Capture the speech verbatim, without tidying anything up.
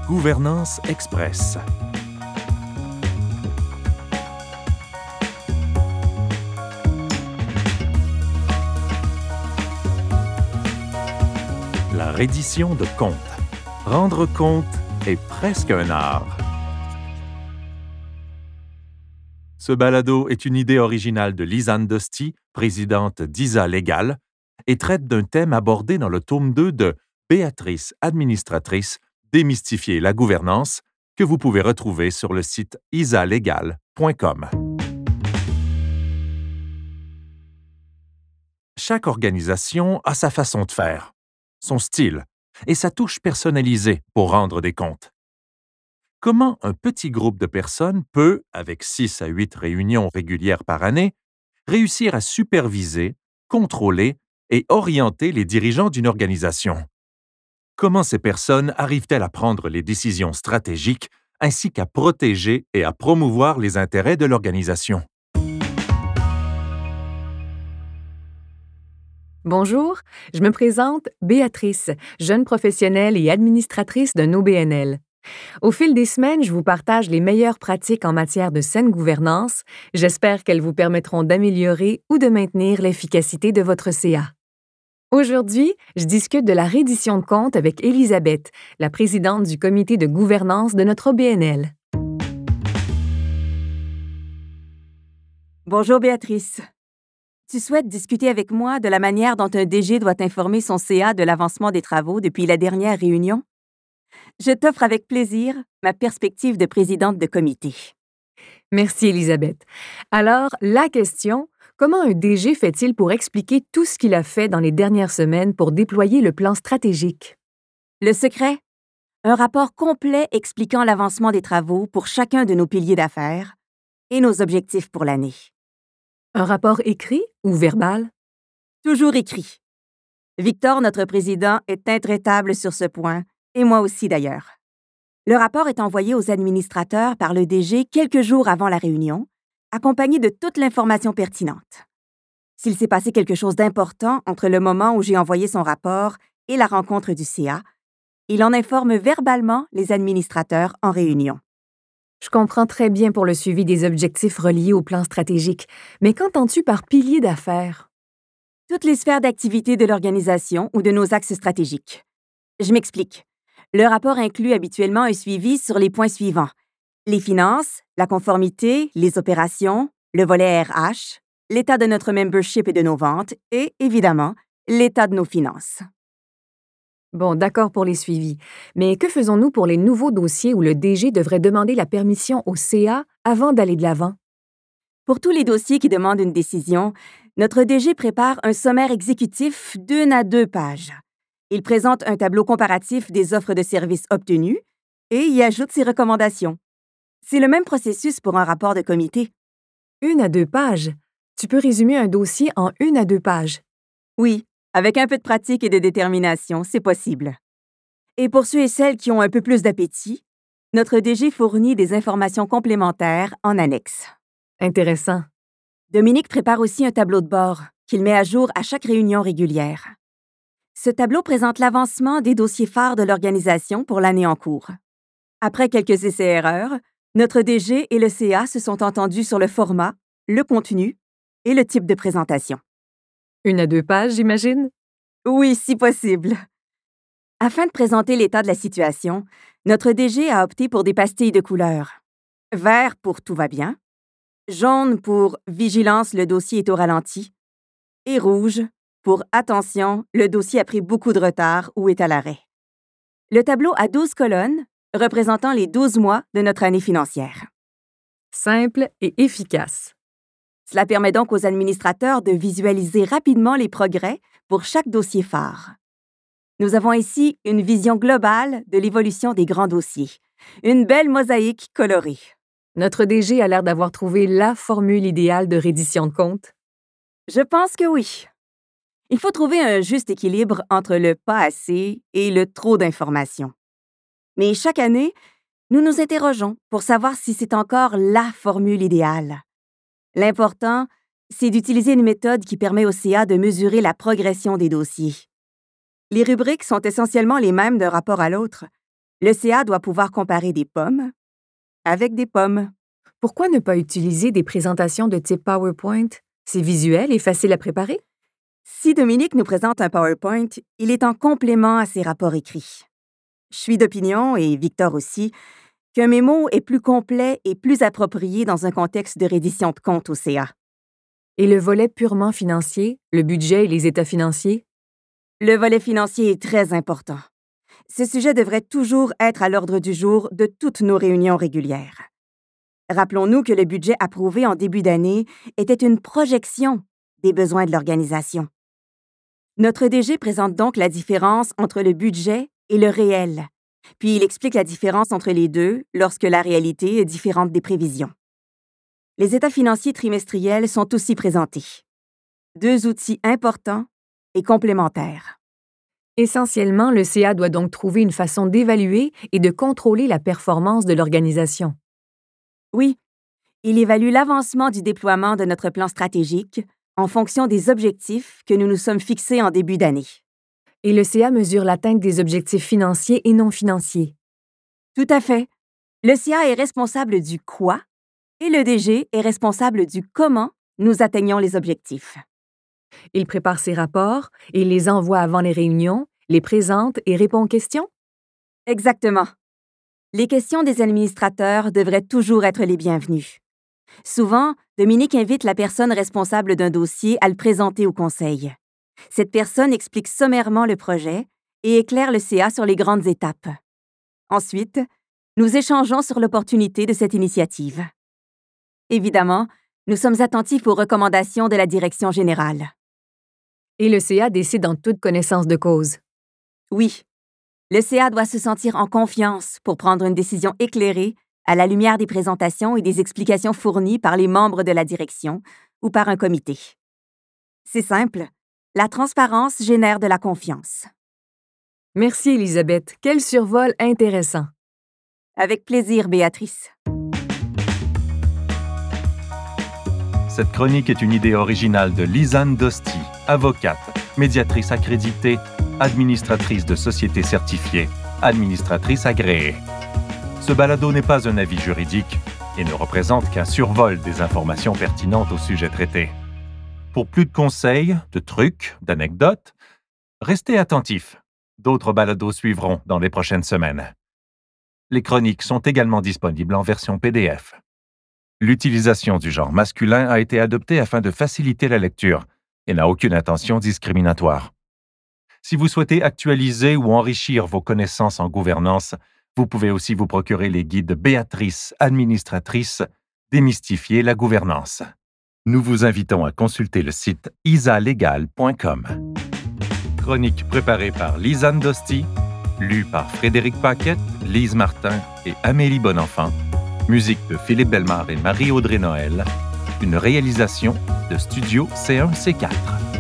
Gouvernance Express. La reddition de comptes. Rendre compte est presque un art. Ce balado est une idée originale de Lisanne Dosti, présidente d'I S A Légal, et traite d'un thème abordé dans le tome deux de Béatrice, administratrice, démystifier la gouvernance, que vous pouvez retrouver sur le site isalégal point com. Chaque organisation a sa façon de faire, son style et sa touche personnalisée pour rendre des comptes. Comment un petit groupe de personnes peut, avec six à huit réunions régulières par année, réussir à superviser, contrôler et orienter les dirigeants d'une organisation? Comment ces personnes arrivent-elles à prendre les décisions stratégiques ainsi qu'à protéger et à promouvoir les intérêts de l'organisation? Bonjour, je me présente Béatrice, jeune professionnelle et administratrice d'un O B N L. Au fil des semaines, je vous partage les meilleures pratiques en matière de saine gouvernance. J'espère qu'elles vous permettront d'améliorer ou de maintenir l'efficacité de votre C A. Aujourd'hui, je discute de la reddition de comptes avec Elisabeth, la présidente du comité de gouvernance de notre O B N L. Bonjour Béatrice. Tu souhaites discuter avec moi de la manière dont un D G doit informer son C A de l'avancement des travaux depuis la dernière réunion? Je t'offre avec plaisir ma perspective de présidente de comité. Merci Elisabeth. Alors, la question, comment un D G fait-il pour expliquer tout ce qu'il a fait dans les dernières semaines pour déployer le plan stratégique? Le secret? Un rapport complet expliquant l'avancement des travaux pour chacun de nos piliers d'affaires et nos objectifs pour l'année. Un rapport écrit ou verbal? Toujours écrit. Victor, notre président, est intraitable sur ce point, et moi aussi d'ailleurs. Le rapport est envoyé aux administrateurs par le D G quelques jours avant la réunion, accompagné de toute l'information pertinente. S'il s'est passé quelque chose d'important entre le moment où j'ai envoyé son rapport et la rencontre du C A, il en informe verbalement les administrateurs en réunion. Je comprends très bien pour le suivi des objectifs reliés au plan stratégique, mais qu'entends-tu par pilier d'affaires? Toutes les sphères d'activité de l'organisation ou de nos axes stratégiques. Je m'explique. Le rapport inclut habituellement un suivi sur les points suivants: les finances, la conformité, les opérations, le volet R H, l'état de notre membership et de nos ventes et, évidemment, l'état de nos finances. Bon, d'accord pour les suivis, mais que faisons-nous pour les nouveaux dossiers où le D G devrait demander la permission au C A avant d'aller de l'avant? Pour tous les dossiers qui demandent une décision, notre D G prépare un sommaire exécutif d'une à deux pages. Il présente un tableau comparatif des offres de services obtenues et y ajoute ses recommandations. C'est le même processus pour un rapport de comité. Une à deux pages? Tu peux résumer un dossier en une à deux pages? Oui, avec un peu de pratique et de détermination, c'est possible. Et pour ceux et celles qui ont un peu plus d'appétit, notre D G fournit des informations complémentaires en annexe. Intéressant. Dominique prépare aussi un tableau de bord qu'il met à jour à chaque réunion régulière. Ce tableau présente l'avancement des dossiers phares de l'organisation pour l'année en cours. Après quelques essais-erreurs, notre D G et le C A se sont entendus sur le format, le contenu et le type de présentation. Une à deux pages, j'imagine? Oui, si possible. Afin de présenter l'état de la situation, notre D G a opté pour des pastilles de couleur. Vert pour tout va bien, jaune pour vigilance, le dossier est au ralenti, et rouge pour attention, le dossier a pris beaucoup de retard ou est à l'arrêt. Le tableau a douze colonnes représentant les douze mois de notre année financière. Simple et efficace. Cela permet donc aux administrateurs de visualiser rapidement les progrès pour chaque dossier phare. Nous avons ici une vision globale de l'évolution des grands dossiers. Une belle mosaïque colorée. Notre D G a l'air d'avoir trouvé la formule idéale de reddition de comptes. Je pense que oui. Il faut trouver un juste équilibre entre le pas assez et le trop d'informations. Mais chaque année, nous nous interrogeons pour savoir si c'est encore la formule idéale. L'important, c'est d'utiliser une méthode qui permet au C A de mesurer la progression des dossiers. Les rubriques sont essentiellement les mêmes d'un rapport à l'autre, Le C A doit pouvoir comparer des pommes avec des pommes. Pourquoi ne pas utiliser des présentations de type PowerPoint? C'est visuel et facile à préparer? Si Dominique nous présente un PowerPoint, il est en complément à ses rapports écrits. Je suis d'opinion, et Victor aussi, qu'un mémo est plus complet et plus approprié dans un contexte de reddition de comptes au C A. Et le volet purement financier, le budget et les états financiers? Le volet financier est très important. Ce sujet devrait toujours être à l'ordre du jour de toutes nos réunions régulières. Rappelons-nous que le budget approuvé en début d'année était une projection des besoins de l'organisation. Notre D G présente donc la différence entre le budget et le réel, puis il explique la différence entre les deux lorsque la réalité est différente des prévisions. Les états financiers trimestriels sont aussi présentés. Deux outils importants et complémentaires. Essentiellement, le C A doit donc trouver une façon d'évaluer et de contrôler la performance de l'organisation. Oui, il évalue l'avancement du déploiement de notre plan stratégique en fonction des objectifs que nous nous sommes fixés en début d'année. Et le C A mesure l'atteinte des objectifs financiers et non financiers. Tout à fait. Le C A est responsable du quoi et le D G est responsable du comment nous atteignons les objectifs. Il prépare ses rapports et les envoie avant les réunions, les présente et répond aux questions? Exactement. Les questions des administrateurs devraient toujours être les bienvenues. Souvent, Dominique invite la personne responsable d'un dossier à le présenter au conseil. Cette personne explique sommairement le projet et éclaire le C A sur les grandes étapes. Ensuite, nous échangeons sur l'opportunité de cette initiative. Évidemment, nous sommes attentifs aux recommandations de la direction générale. Et le C A décide en toute connaissance de cause. Oui, le C A doit se sentir en confiance pour prendre une décision éclairée à la lumière des présentations et des explications fournies par les membres de la direction ou par un comité. C'est simple, la transparence génère de la confiance. Merci, Elisabeth. Quel survol intéressant. Avec plaisir, Béatrice. Cette chronique est une idée originale de Lisanne Dosti, avocate, médiatrice accréditée, administratrice de société certifiée, administratrice agréée. Ce balado n'est pas un avis juridique et ne représente qu'un survol des informations pertinentes au sujet traité. Pour plus de conseils, de trucs, d'anecdotes, restez attentifs. D'autres balados suivront dans les prochaines semaines. Les chroniques sont également disponibles en version P D F. L'utilisation du genre masculin a été adoptée afin de faciliter la lecture et n'a aucune intention discriminatoire. Si vous souhaitez actualiser ou enrichir vos connaissances en gouvernance, vous pouvez aussi vous procurer les guides Béatrice, administratrice, Démystifier la gouvernance. Nous vous invitons à consulter le site isalégal point com. Chronique préparée par Lisanne Dosti, lue par Frédéric Paquette, Lise Martin et Amélie Bonenfant. Musique de Philippe Bellemare et Marie-Audrey Noël. Une réalisation de Studio C un C quatre.